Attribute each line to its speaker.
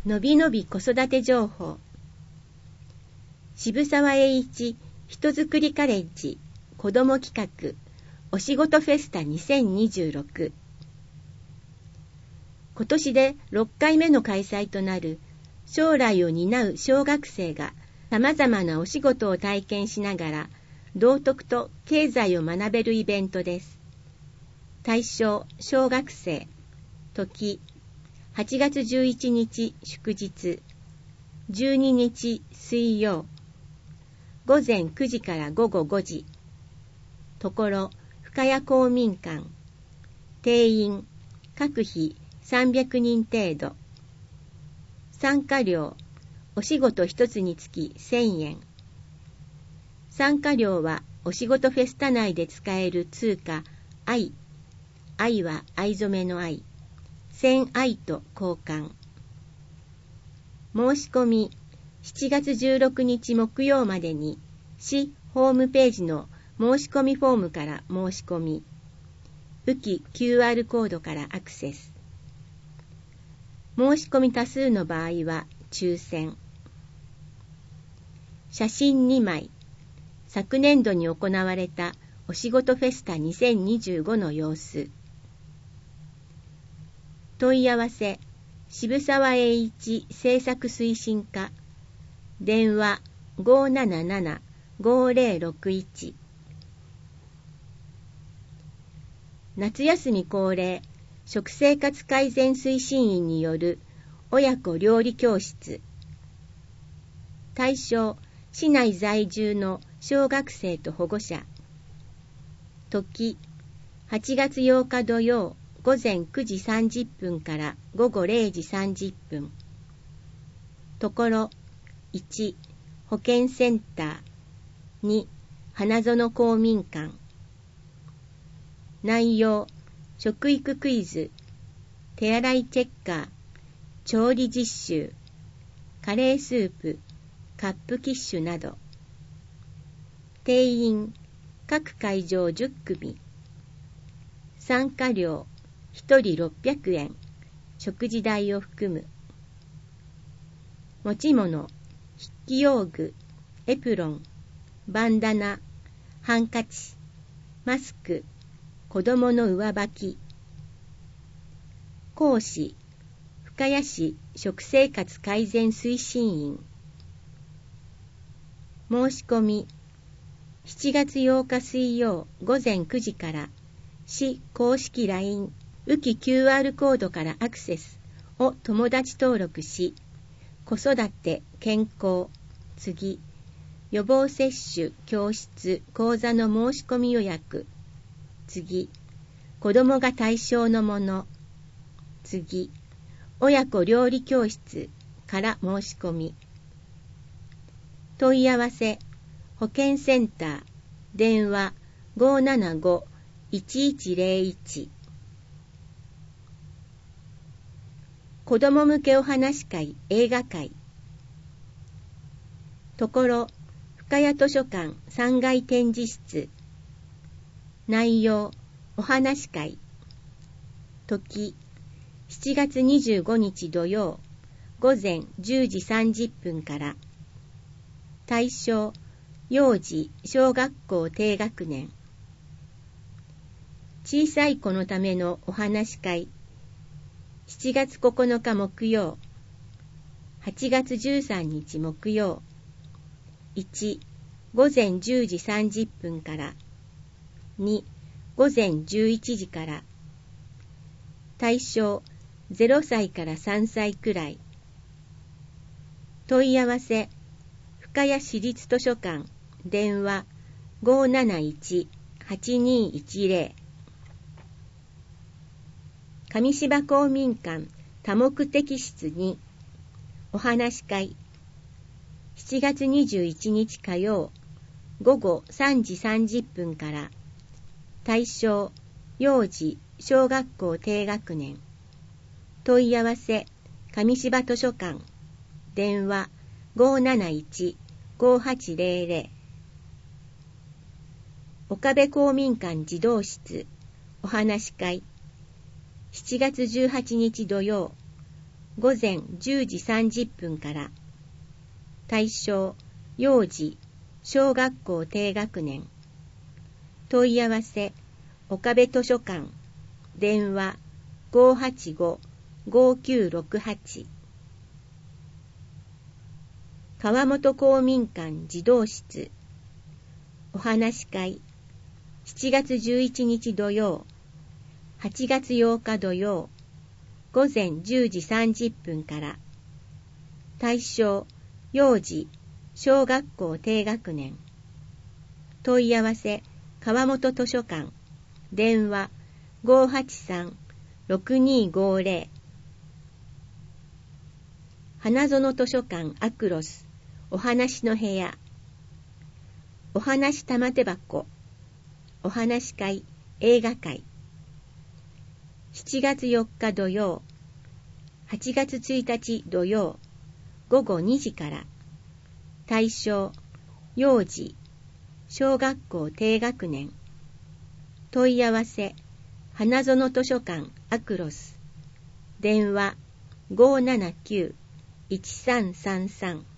Speaker 1: のびのび子育て情報。渋沢栄一人づくりカレッジ子ども企画お仕事フェスタ2026。今年で6回目の開催となる将来を担う小学生がさまざまなお仕事を体験しながら道徳と経済を学べるイベントです。対象小学生。時8月11日祝日、12日水曜、午前9時から午後5時。ところ深谷公民館。定員各費300人程度。参加料お仕事一つにつき1000円。参加料はお仕事フェスタ内で使える通貨愛は藍染めの愛、1000愛と交換。申し込み7月16日木曜までに市ホームページの申し込みフォームから申し込み、浮き QR コードからアクセス。申し込み多数の場合は抽選。写真2枚。昨年度に行われたお仕事フェスタ2025の様子。問い合わせ渋沢栄一政策推進課。電話 577-5061。夏休み恒例食生活改善推進員による親子料理教室。対象市内在住の小学生と保護者。時8月8日土曜午前9時30分から午後0時30分。ところ1、保健センター。2、花園公民館。内容、食育クイズ、手洗いチェッカー、調理実習、カレースープ、カップキッシュなど。定員、各会場10組。参加料、1人600円、食事代を含む。持ち物、筆記用具、エプロン、バンダナ、ハンカチ、マスク、子供の上履き。講師、深谷市食生活改善推進員。申し込み、7月8日水曜午前9時から市公式 LINE 浮き QR コードからアクセスを友達登録し、子育て、健康、次、予防接種、教室、講座の申し込み予約、次、子供が対象のもの、次、親子料理教室から申し込み。問い合わせ、保健センター、電話 575-1101。子ども向けお話会、映画会。ところ深谷図書館3階展示室。内容、お話会。時7月25日土曜午前10時30分から。対象幼児小学校低学年。小さい子のためのお話会。7月9日木曜、8月13日木曜。1、午前10時30分から。2、午前11時から。対象0歳から3歳くらい。問い合わせ深谷市立図書館電話 571-8210。上芝公民館多目的室にお話会。7月21日火曜午後3時30分から。対象幼児小学校低学年。問い合わせ上芝図書館電話 571-5800。岡部公民館児童室お話会。7月18日土曜午前10時30分から。対象、幼児、小学校低学年。問い合わせ、岡部図書館。電話、585-5968。川本公民館児童室。お話し会、7月11日土曜、8月8日土曜、午前10時30分から。対象、幼児、小学校低学年。問い合わせ、川本図書館。電話、583-6250。花園図書館アクロス。お話の部屋。お話玉手箱。お話会、映画会。7月4日土曜、8月1日土曜、午後2時から。対象、幼児、小学校低学年。問い合わせ、花園図書館アクロス。電話、579-1333。